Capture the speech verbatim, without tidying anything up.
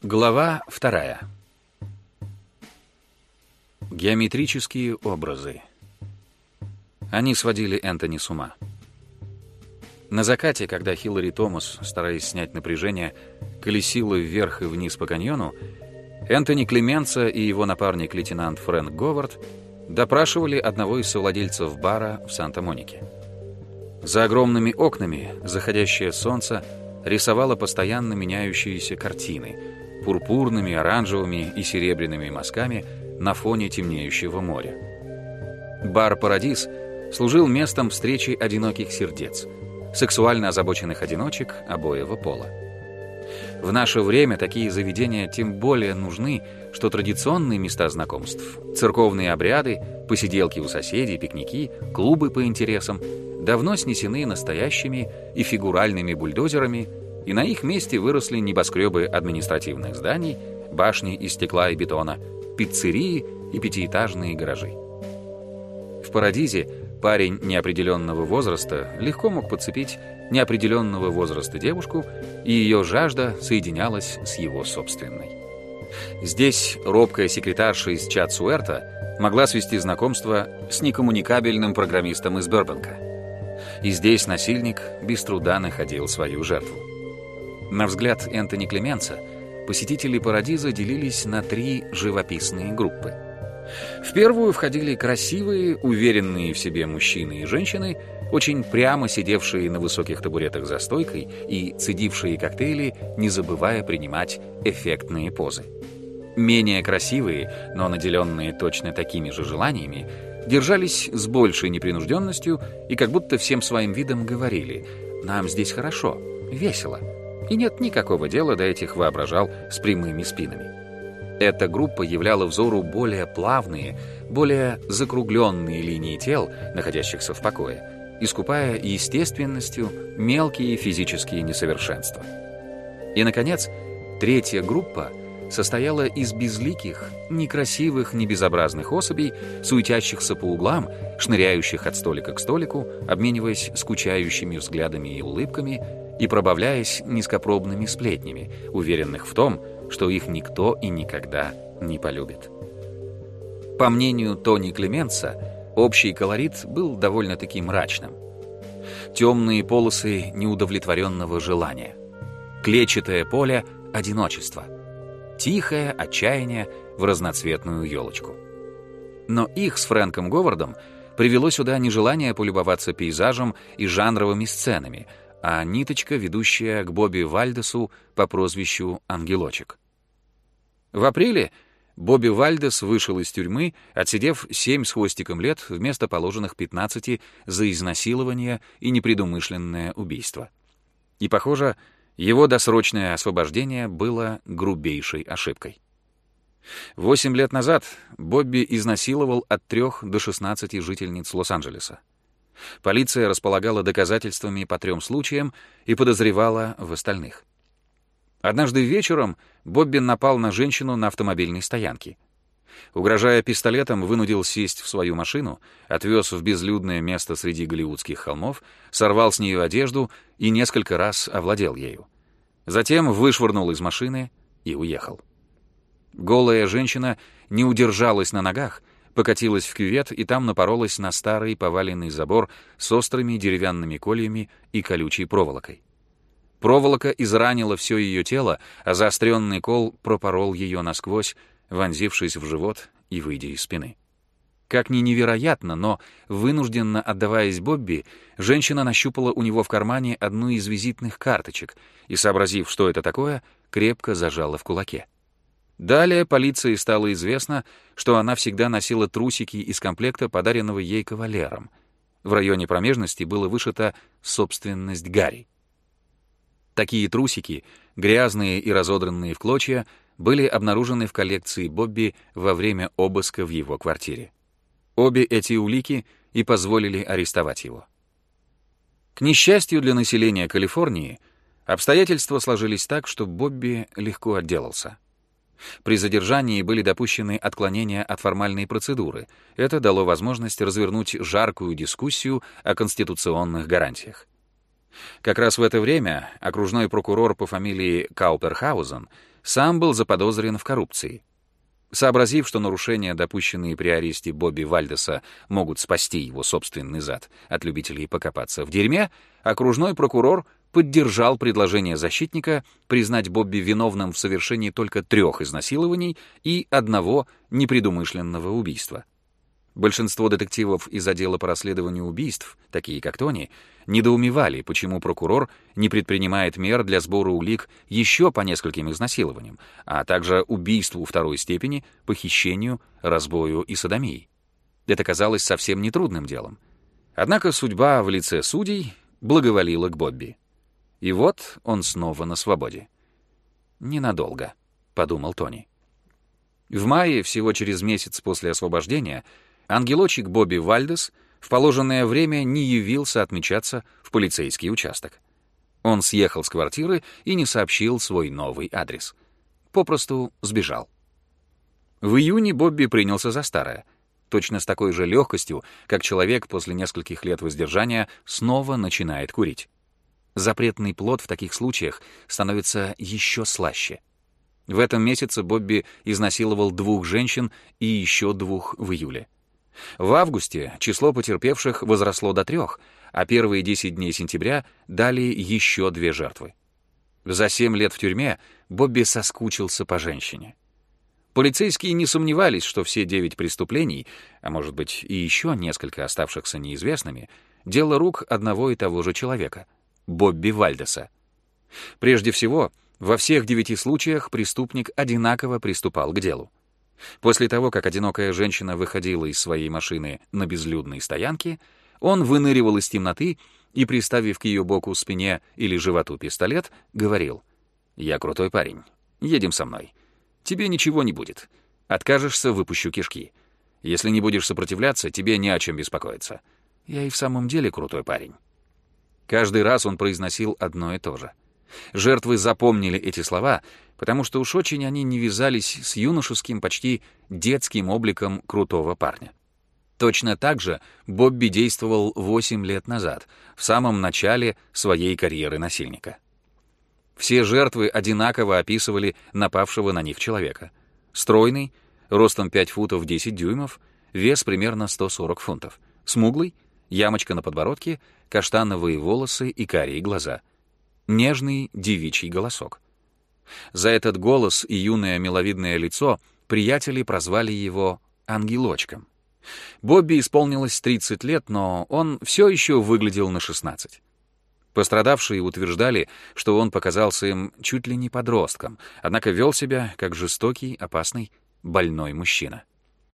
Глава вторая. Геометрические образы. Они сводили Энтони с ума. На закате, когда Хиллари Томас, стараясь снять напряжение, колесила вверх и вниз по каньону, Энтони Клеменца и его напарник лейтенант Фрэнк Говард допрашивали одного из совладельцев бара в Санта-Монике. За огромными окнами заходящее солнце рисовало постоянно меняющиеся картины пурпурными, оранжевыми и серебряными мазками на фоне темнеющего моря. Бар «Парадис» служил местом встречи одиноких сердец, сексуально озабоченных одиночек обоего пола. В наше время такие заведения тем более нужны, что традиционные места знакомств, церковные обряды, посиделки у соседей, пикники, клубы по интересам давно снесены настоящими и фигуральными бульдозерами, и на их месте выросли небоскребы административных зданий, башни из стекла и бетона, пиццерии и пятиэтажные гаражи. В «Парадизе» парень неопределенного возраста легко мог подцепить неопределенного возраста девушку, и ее жажда соединялась с его собственной. Здесь робкая секретарша из Чат-Суэрта могла свести знакомство с некоммуникабельным программистом из Бербанка. И здесь насильник без труда находил свою жертву. На взгляд Энтони Клеменца, посетители «Парадиза» делились на три живописные группы. В первую входили красивые, уверенные в себе мужчины и женщины, очень прямо сидевшие на высоких табуретах за стойкой и цедившие коктейли, не забывая принимать эффектные позы. Менее красивые, но наделенные точно такими же желаниями, держались с большей непринужденностью и как будто всем своим видом говорили: «Нам здесь хорошо, весело, и нет никакого дела до этих воображал с прямыми спинами». Эта группа являла взору более плавные, более закругленные линии тел, находящихся в покое, искупая естественностью мелкие физические несовершенства. И, наконец, третья группа состояла из безликих, некрасивых, небезобразных особей, суетящихся по углам, шныряющих от столика к столику, обмениваясь скучающими взглядами и улыбками и пробавляясь низкопробными сплетнями, уверенных в том, что их никто и никогда не полюбит. По мнению Тони Клеменца, общий колорит был довольно-таки мрачным. Темные полосы неудовлетворенного желания, клетчатое поле одиночества, тихое отчаяние в разноцветную елочку. Но их с Фрэнком Говардом привело сюда не желание полюбоваться пейзажем и жанровыми сценами, а ниточка, ведущая к Бобби Вальдесу по прозвищу «Ангелочек». В апреле Бобби Вальдес вышел из тюрьмы, отсидев семь с хвостиком лет вместо положенных пятнадцати за изнасилование и непредумышленное убийство. И, похоже, его досрочное освобождение было грубейшей ошибкой. Восемь лет назад Бобби изнасиловал от трех до шестнадцати жительниц Лос-Анджелеса. Полиция располагала доказательствами по трем случаям и подозревала в остальных. Однажды вечером Бобби напал на женщину на автомобильной стоянке. Угрожая пистолетом, вынудил сесть в свою машину, отвез в безлюдное место среди голливудских холмов, сорвал с нее одежду и несколько раз овладел ею. Затем вышвырнул из машины и уехал. Голая женщина не удержалась на ногах, покатилась в кювет и там напоролась на старый поваленный забор с острыми деревянными кольями и колючей проволокой. Проволока изранила все ее тело, а заостренный кол пропорол ее насквозь, вонзившись в живот и выйдя из спины. Как ни невероятно, но, вынужденно отдаваясь Бобби, женщина нащупала у него в кармане одну из визитных карточек и, сообразив, что это такое, крепко зажала в кулаке. Далее полиции стало известно, что она всегда носила трусики из комплекта, подаренного ей кавалером. В районе промежности было вышито «Собственность Гарри». Такие трусики, грязные и разодранные в клочья, были обнаружены в коллекции Бобби во время обыска в его квартире. Обе эти улики и позволили арестовать его. К несчастью для населения Калифорнии, обстоятельства сложились так, что Бобби легко отделался. При задержании были допущены отклонения от формальной процедуры. Это дало возможность развернуть жаркую дискуссию о конституционных гарантиях. Как раз в это время окружной прокурор по фамилии Кауперхаузен сам был заподозрен в коррупции. Сообразив, что нарушения, допущенные при аресте Бобби Вальдеса, могут спасти его собственный зад от любителей покопаться в дерьме, окружной прокурор поддержал предложение защитника признать Бобби виновным в совершении только трех изнасилований и одного непредумышленного убийства. Большинство детективов из отдела по расследованию убийств, такие как Тони, недоумевали, почему прокурор не предпринимает мер для сбора улик еще по нескольким изнасилованиям, а также убийству второй степени, похищению, разбою и содомии. Это казалось совсем нетрудным делом. Однако судьба в лице судей благоволила к Бобби. И вот он снова на свободе. «Ненадолго», — подумал Тони. В мае, всего через месяц после освобождения, ангелочек Бобби Вальдес в положенное время не явился отмечаться в полицейский участок. Он съехал с квартиры и не сообщил свой новый адрес. Попросту сбежал. В июне Бобби принялся за старое, точно с такой же легкостью, как человек после нескольких лет воздержания снова начинает курить. Запретный плод в таких случаях становится еще слаще. В этом месяце Бобби изнасиловал двух женщин и еще двух в июле. В августе число потерпевших возросло до трех, а первые десять дней сентября дали еще две жертвы. За семь лет в тюрьме Бобби соскучился по женщине. Полицейские не сомневались, что все девять преступлений, а может быть и еще несколько оставшихся неизвестными, дело рук одного и того же человека — Бобби Вальдеса. Прежде всего, во всех девяти случаях преступник одинаково приступал к делу. После того, как одинокая женщина выходила из своей машины на безлюдной стоянке, он выныривал из темноты и, приставив к ее боку, спине или животу пистолет, говорил: «Я крутой парень, едем со мной. Тебе ничего не будет. Откажешься — выпущу кишки. Если не будешь сопротивляться, тебе не о чем беспокоиться. Я и в самом деле крутой парень». Каждый раз он произносил одно и то же. Жертвы запомнили эти слова, потому что уж очень они не вязались с юношеским, почти детским обликом крутого парня. Точно так же Бобби действовал восемь лет назад, в самом начале своей карьеры насильника. Все жертвы одинаково описывали напавшего на них человека. Стройный, ростом пять футов десять дюймов, вес примерно сто сорок фунтов. Смуглый, ямочка на подбородке, каштановые волосы и карие глаза. Нежный девичий голосок. За этот голос и юное миловидное лицо приятели прозвали его «ангелочком». Бобби исполнилось тридцать лет, но он все еще выглядел на шестнадцать. Пострадавшие утверждали, что он показался им чуть ли не подростком, однако вел себя как жестокий, опасный, больной мужчина.